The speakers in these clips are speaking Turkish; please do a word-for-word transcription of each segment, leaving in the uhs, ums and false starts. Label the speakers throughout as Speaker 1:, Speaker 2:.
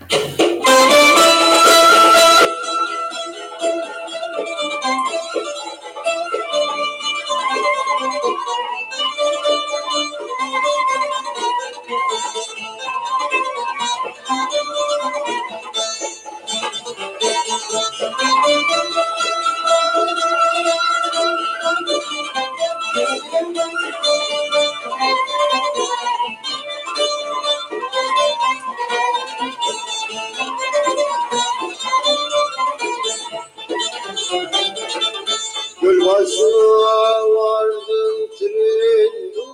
Speaker 1: Göl başına vardım tren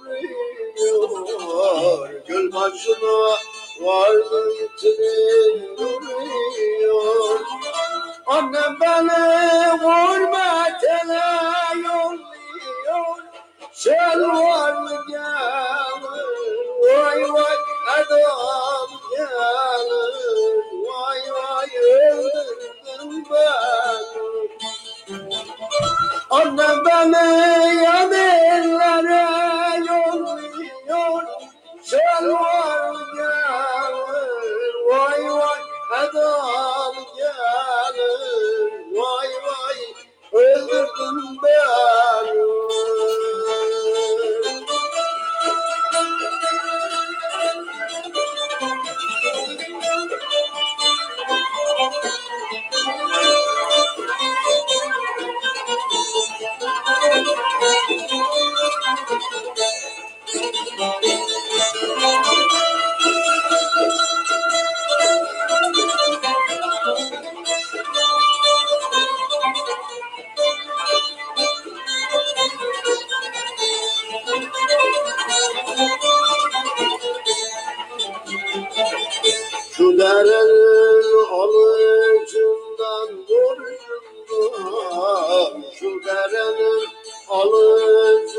Speaker 1: duruyor. Göl başına vardım tren duruyor. Annem beni gurbetine yolluyor. Sen var mı gelir, vay vay adam gelir. Vay vay öldürdün beni. Annem beni yanellere yolluyor. Sen var mı gelir, vay vay adam gelir. Vay vay öldürdün beni. Şu derenin alıcından burnundan, şu derenin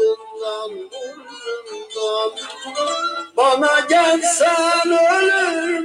Speaker 1: alıcından burnundan, bana gelsen ölür